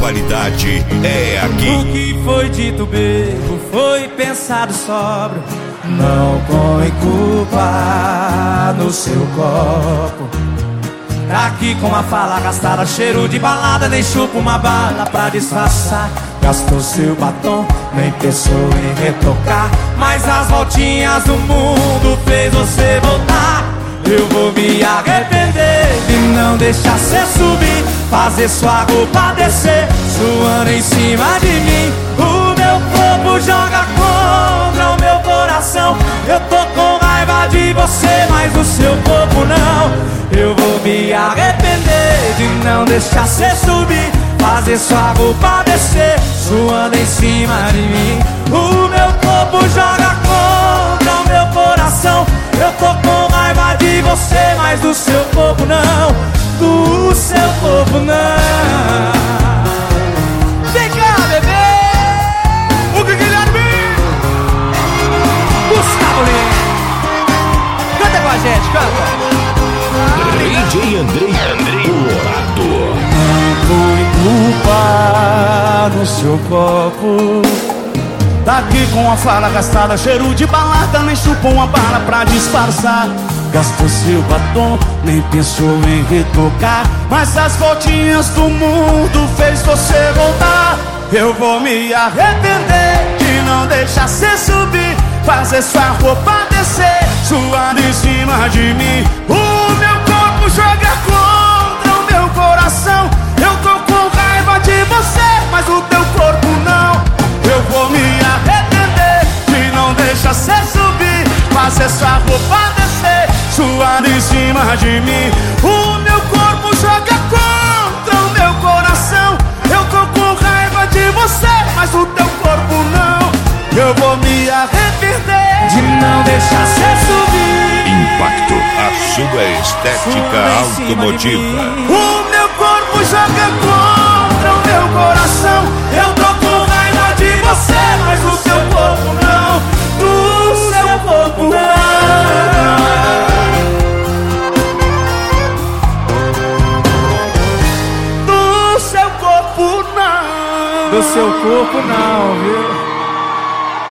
qualidade é aqui. O que foi dito bebo foi pensado sóbrio. Não põe culpa no seu copo. Tá aqui com uma fala gastada, cheiro de balada, nem chupa uma bala pra disfarçar. Gastou seu batom, nem pensou em retocar, mas as voltinhas do mundo fez você voltar. Eu vou me arrepender de não deixar cê subir, fazer sua roupa descer, suando em cima de mim. O meu corpo joga contra o meu coração. Eu tô com raiva de você, mas o seu corpo não. Eu vou me arrepender de não deixar cê subir, fazer sua roupa descer, suando em cima de mim. O meu corpo joga contra o meu coração. Eu tô com raiva de você, mas do seu corpo não. Do seu corpo não. Vem cá, bebê! O Guilherme! Gustavo Lima! Canta com a gente, canta! DJ Andrei Colorado. Não põe culpa no seu copo. Tá aqui com a fala gastada, cheiro de balada, nem chupou uma bala pra disfarçar. Gastou seu batom, nem pensou em retocar, mas as voltinhas do mundo fez você voltar. Eu vou me arrepender de não deixar cê subir, fazer sua roupa descer, suando em cima de mim. O meu corpo joga contra o meu coração. Eu tô com raiva de você, mas o teu corpo não. Eu vou me arrepender de não deixar cê subir, fazer sua roupa descer, suando em cima de mim. O meu corpo joga contra o meu coração. Eu tô com raiva de você, mas o teu corpo não. Eu vou me arrepender de não deixar cê subir. Impacto, a sua estética automotiva. O meu corpo joga contra o meu coração. Eu tô com raiva de você, mas o seu corpo não. Do seu corpo não. Do seu corpo não. Do seu corpo não, viu?